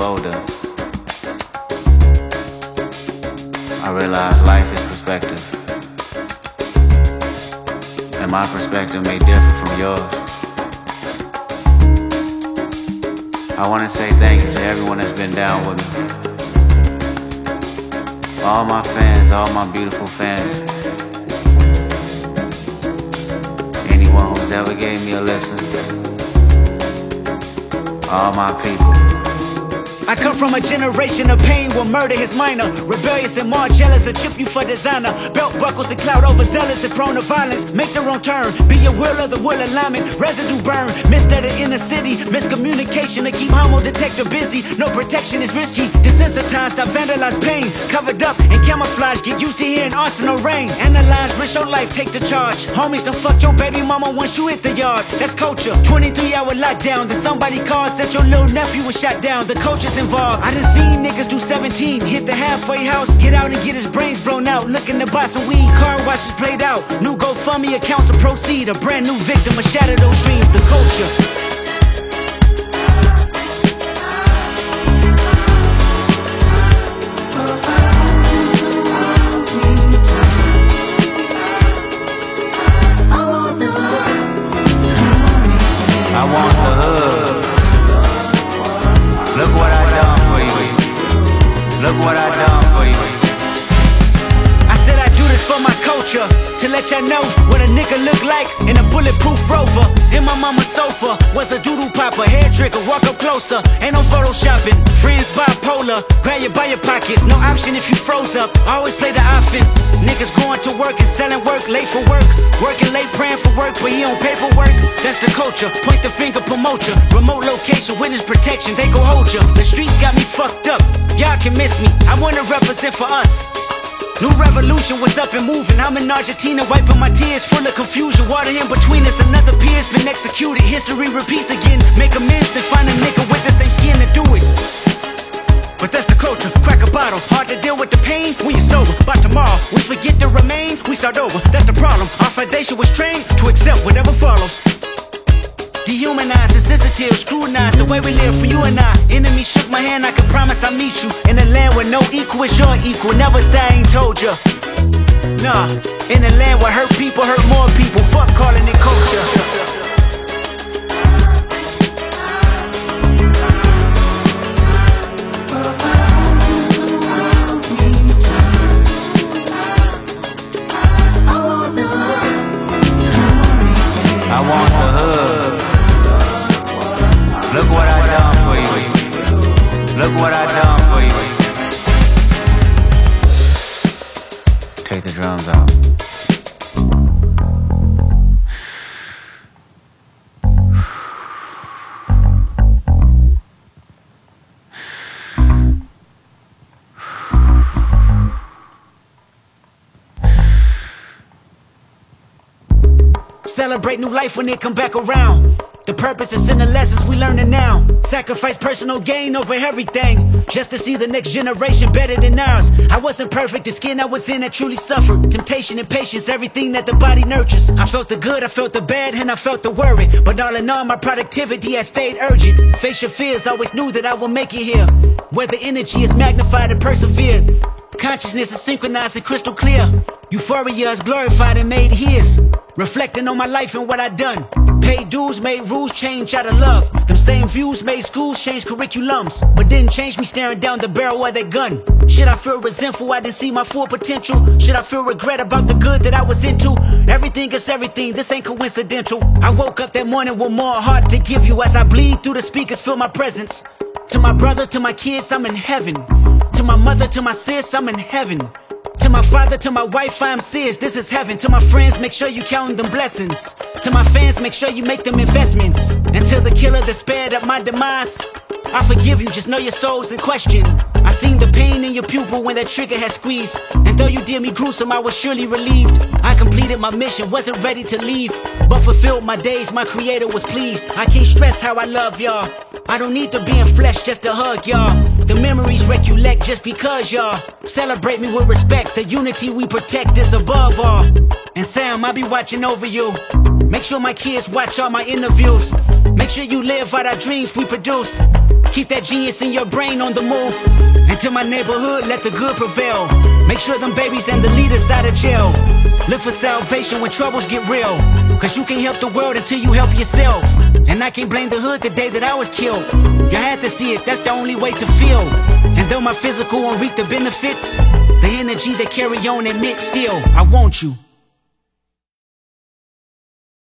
older, I realized life is perspective. And my perspective may differ from yours. I want to say thank you to everyone that's been down with me. All my fans, all my beautiful fans. Anyone who's ever gave me a listen. All my people. I come from a generation of pain where murder is minor. Rebellious and more jealous, a chip you for designer. Belt buckles and cloud overzealous and prone to violence. Make their own turn, be your will of the will alignment. Residue burn, missed at the inner city. Miscommunication to keep homo detector busy. No protection is risky. Desensitized, I vandalize pain. Covered up and camouflage, get used to hearing arsenal rain. Analyze, risk your life, take the charge. Homies don't fuck your baby mama once you hit the yard. That's culture, 23-hour lockdown. Then somebody called, said your little nephew was shot down. The culture's involved. I done seen niggas do 17, hit the halfway house, get out and get his brains blown out. Looking to buy some weed, car washes played out. New GoFundMe accounts to proceed. A brand new victim of shatter those dreams. The culture. I want the hood. Look what I done for you. Look what I done for you. I said I do this for my culture, to let y'all know what a nigga look like in a bulletproof Rover. In my mama's sofa was a doodle popper, hair trigger, walk up closer. Ain't no photoshopping, friends bipolar. Grab you by your pockets, no option if you froze up. Always play the offense. Niggas going to work and selling work, late for work. Working late, praying for work, but he on paperwork. That's the culture, point the finger, promote ya. Remote location, witness protection, they go hold ya. The streets got me fucked up, y'all can miss me. I wanna represent for us. New revolution was up and moving. I'm in Argentina wiping my tears, full of confusion. Water in between us, another peer's been executed. History repeats again. Make amends, then find a nigga with the same skin to do it. But that's the culture, crack a bottle. Hard to deal with the pain when you're sober. By tomorrow, we forget the remains, we start over. That's the problem, our foundation was trained to accept whatever follows. Dehumanized, insensitive, scrutinized the way we live for you and I. Enemy shook my hand, I can promise I'll meet you in a land where no equal is your equal. Never say I ain't told ya. Nah, in a land where hurt people hurt more people. Fuck calling it culture. I want the hood. Look what I done for you. Look what I done for you. Take the drums out. Celebrate new life when it come back around. The purpose is in the lessons we learning now. Sacrifice personal gain over everything, just to see the next generation better than ours. I wasn't perfect, the skin I was in I truly suffered. Temptation and patience, everything that the body nurtures. I felt the good, I felt the bad, and I felt the worry. But all in all, my productivity has stayed urgent. Face your fears, always knew that I will make it here, where the energy is magnified and persevered. Consciousness is synchronized and crystal clear. Euphoria is glorified and made his. Reflecting on my life and what I done. Paid dues, made rules, change out of love. Them same views made schools change curriculums, but didn't change me staring down the barrel of that gun. Should I feel resentful I didn't see my full potential? Should I feel regret about the good that I was into? Everything is everything, this ain't coincidental. I woke up that morning with more heart to give you. As I bleed through the speakers, feel my presence. To my brother, to my kids, I'm in heaven. To my mother, to my sis, I'm in heaven. To my father, to my wife, I'm serious, this is heaven. To my friends, make sure you count them blessings. To my fans, make sure you make them investments. And to the killer that spared up my demise, I forgive you, just know your soul's in question. I seen the pain in your pupil when that trigger had squeezed. And though you did me gruesome, I was surely relieved. I completed my mission, wasn't ready to leave, but fulfilled my days, my creator was pleased. I can't stress how I love y'all. I don't need to be in flesh just to hug y'all. The memories recollect just because y'all celebrate me with respect. The unity we protect is above all. And Sam, I'll be watching over you. Make sure my kids watch all my interviews. Make sure you live out our dreams we produce. Keep that genius in your brain on the move. Into my neighborhood, let the good prevail. Make sure them babies and the leaders out of jail. Look for salvation when troubles get real. Cause you can't help the world until you help yourself. And I can't blame the hood the day that I was killed. You had to see it, that's the only way to feel. And though my physical won't reap the benefits, the energy they carry on admit still, I want you.